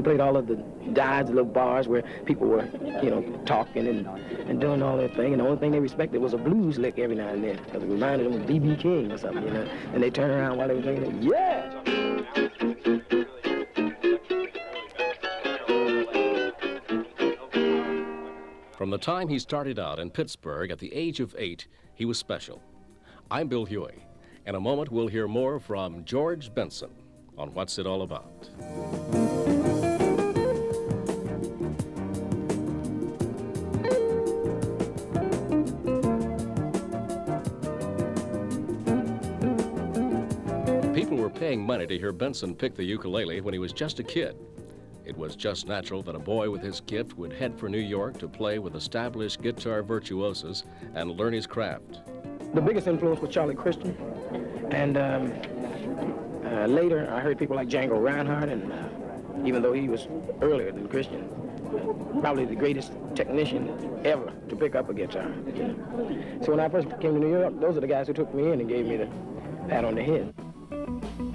played all of the dives, little bars where people were, talking and doing all that thing. And the only thing they respected was a blues lick every now and then, because it reminded them of B.B. King or something, And they turned around while they were doing it. Yeah! From the time he started out in Pittsburgh at the age of 8, he was special. I'm Bill Huey. In a moment, we'll hear more from George Benson on What's It All About. People were paying money to hear Benson pick the ukulele when he was just a kid. It was just natural that a boy with his gift would head for New York to play with established guitar virtuosos and learn his craft. The biggest influence was Charlie Christian, and later I heard people like Django Reinhardt, and even though he was earlier than Christian, probably the greatest technician ever to pick up a guitar. So when I first came to New York, those are the guys who took me in and gave me the pat on the head.